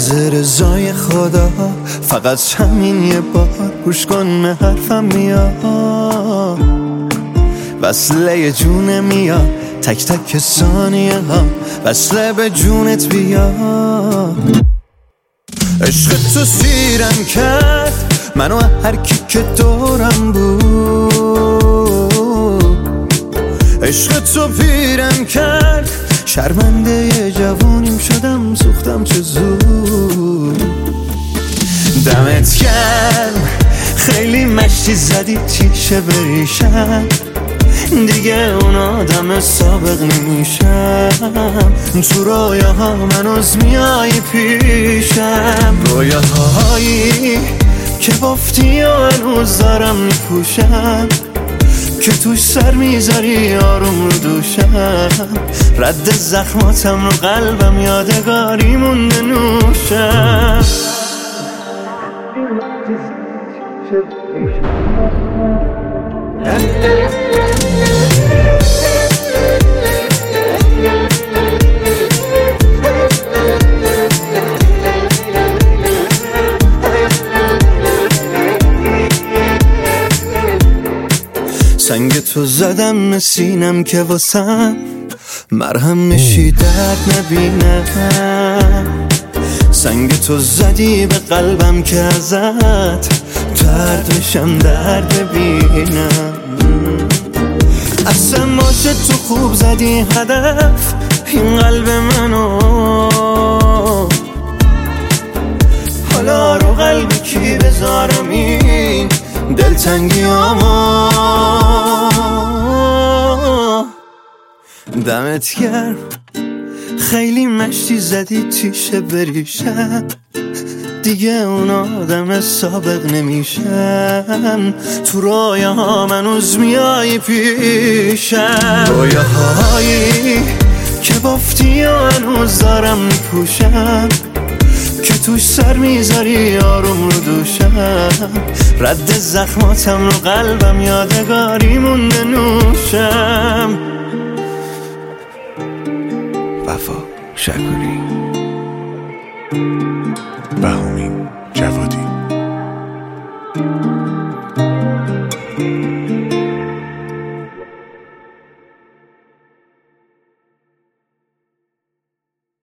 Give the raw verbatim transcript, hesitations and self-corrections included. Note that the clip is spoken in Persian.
از رضای خدا فقط همین یه بار گوش کن به حرفم میاد، وصله جون میاد تک تک ثانیه ها، وصله به جونت بیاد. عشق تو سیرم کرد منو هر کی که دورم بود، عشق تو پیرم کرد شرمنده یه جوونیم شدم، سوختم چه زود. دمت گرم خیلی مشتی زدی تیشه بریشم، دیگه اون آدم سابق نمیشم. تو رویاها منوز میایی پیشم، رویاهایی که بافتی و هنوز دارم میپوشم، که توش سر میذاری آروم رو دوشم. رد زخماتم رو قلبم یادگاری مونده نوشم. سنگ تو زدم سینم که واسم مرهم میشی درد نبینم، سنگ تو زدی به قلبم که ازت درد بشم درد بینم. اصلا باشه تو خوب زدی هدف این قلب منو، حالا رو قلبی کی بذارم این دلتنگیامو. دمت گرم خیلی مشتی زدی تیشه بریشم، دیگه اون آدم سابق نمیشم. تو رویاها منوز میایی پیشم، رویاهایی که بافتی و هنوز دارم میپوشم، که توش سر میذاری آروم رو دوشم. رد زخماتم رو قلبم یادگاری مونده نوشم. وفا شکوری، بهامین جوادی.